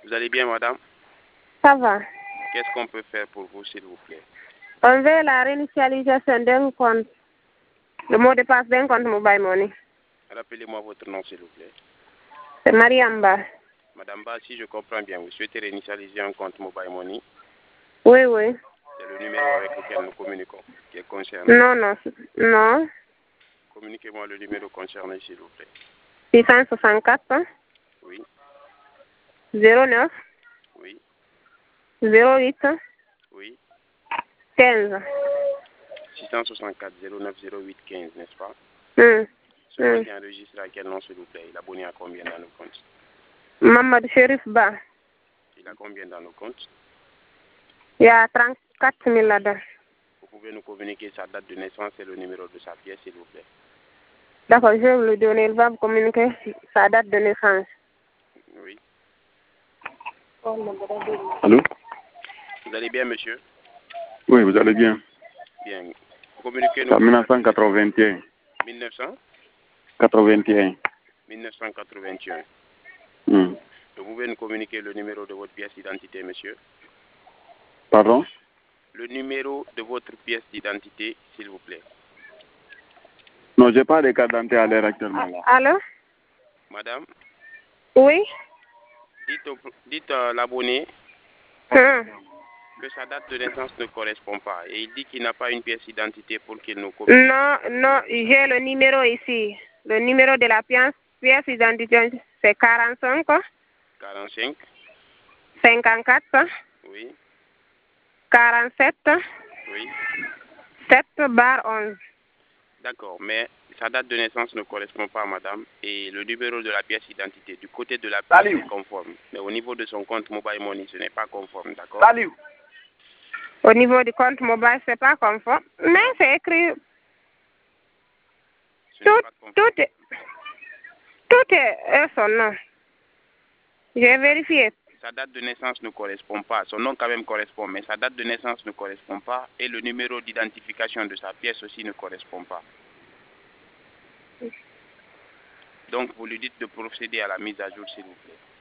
Vous allez bien, madame? Ça va. Qu'est-ce qu'on peut faire pour vous, s'il vous plaît? On veut la réinitialisation d'un compte. Le mot de passe d'un compte Mobile Money. Rappelez-moi votre nom, s'il vous plaît. C'est Mariamba. Madame Ba, si je comprends bien, vous souhaitez réinitialiser un compte Mobile Money? Oui, oui. C'est le numéro avec lequel nous communiquons, qui est concerné. Non. Communiquez-moi le numéro concerné, s'il vous plaît. 664 Oui, 09 oui, 08 oui. 15. 664 09 08 15, n'est-ce pas? Ce qui enregistre à quel nom, s'il vous plaît? Il a abonné à combien dans nos comptes? Mamadou Sherif Ba. Il a combien dans nos comptes? Il y a 34 000 là-dedans. Vous pouvez nous communiquer sa date de naissance et le numéro de sa pièce, s'il vous plaît. D'accord, je vais vous le donner. Il va vous communiquer sa date de naissance. Oui. Allô? Vous allez bien, monsieur? Oui, vous allez bien. Bien. Communiquez-nous. En 1981. 1900? 81. 1981. Hmm. Vous pouvez nous communiquer le numéro de votre pièce d'identité, monsieur? Pardon? Le numéro de votre pièce d'identité, s'il vous plaît. Non, j'ai pas de carte d'identité à l'heure actuellement. Là. Allô? Madame? Oui? Dites à l'abonné que sa date de naissance ne correspond pas. Et il dit qu'il n'a pas une pièce d'identité pour qu'il nous communique. Non, j'ai le numéro ici. Le numéro de la pièce d'identité, c'est 45 45? 54 Oui. 47 Oui. 7/11. D'accord, mais sa date de naissance ne correspond pas, madame. Et le numéro de la pièce d'identité, du côté de la pièce, est conforme. Mais au niveau de son compte Mobile Money, ce n'est pas conforme, d'accord? Au niveau du compte mobile, c'est pas conforme. Mais c'est écrit. Tout est son nom. J'ai vérifié. Sa date de naissance ne correspond pas. Son nom quand même correspond, mais sa date de naissance ne correspond pas. Et le numéro d'identification de sa pièce aussi ne correspond pas. Donc, vous lui dites de procéder à la mise à jour, s'il vous plaît.